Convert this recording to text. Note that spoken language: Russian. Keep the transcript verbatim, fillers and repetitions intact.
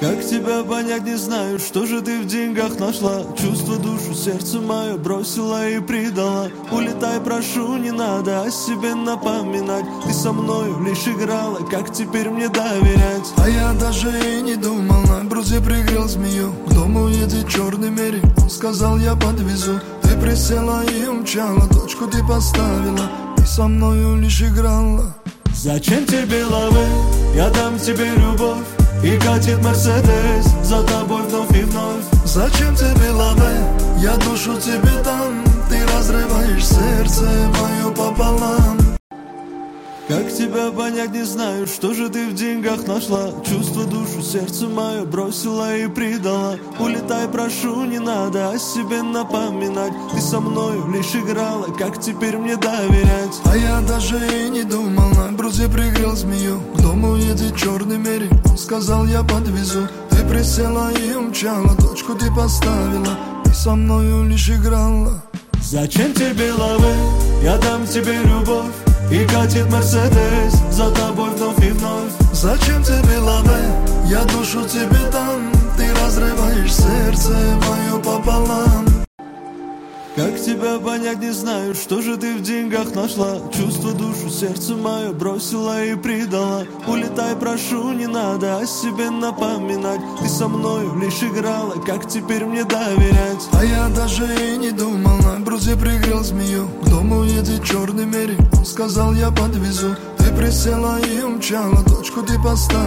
Как тебя понять, не знаю, что же ты в деньгах нашла. Чувство, душу, сердце мое бросила и предала. Улетай, прошу, не надо о себе напоминать. Ты со мною лишь играла, как теперь мне доверять? А я даже и не думал, на брузе пригрел змею. К дому едет черный мерин, он сказал, я подвезу. Ты присела и умчала, точку ты поставила. Ты со мною лишь играла. Зачем тебе лавы? Я дам тебе любовь. И катит Мерседес за тобой вновь и вновь. Зачем тебе лаве? Я душу тебе дам. Ты разрываешь сердце мое пополам. Как тебя понять, не знаю, что же ты в деньгах нашла. Чувство, душу, сердце мое бросила и предала. Улетай, прошу, не надо о себе напоминать. Ты со мною лишь играла, как теперь мне доверять? А я даже и не думал, на брузе пригрел змею. К дому едет черный мерин, он сказал, я подвезу. Ты присела и умчала, точку ты поставила. Ты со мною лишь играла. Зачем тебе лавы? Я дам тебе любовь. И катит Мерседес за тобой вновь и вновь. Зачем тебе лаве? Я душу тебе дам. Ты разрываешь сердце мое пополам. Как тебя понять, не знаю, что же ты в деньгах нашла. Чувство, душу, сердце мое бросила и предала. Улетай, прошу, не надо о себе напоминать. Ты со мною лишь играла, как теперь мне доверять? А я даже и не думал, на брузе пригрел змею. К дому едет черный мерин, он сказал, я подвезу. Ты присела и умчала, точку ты поставила.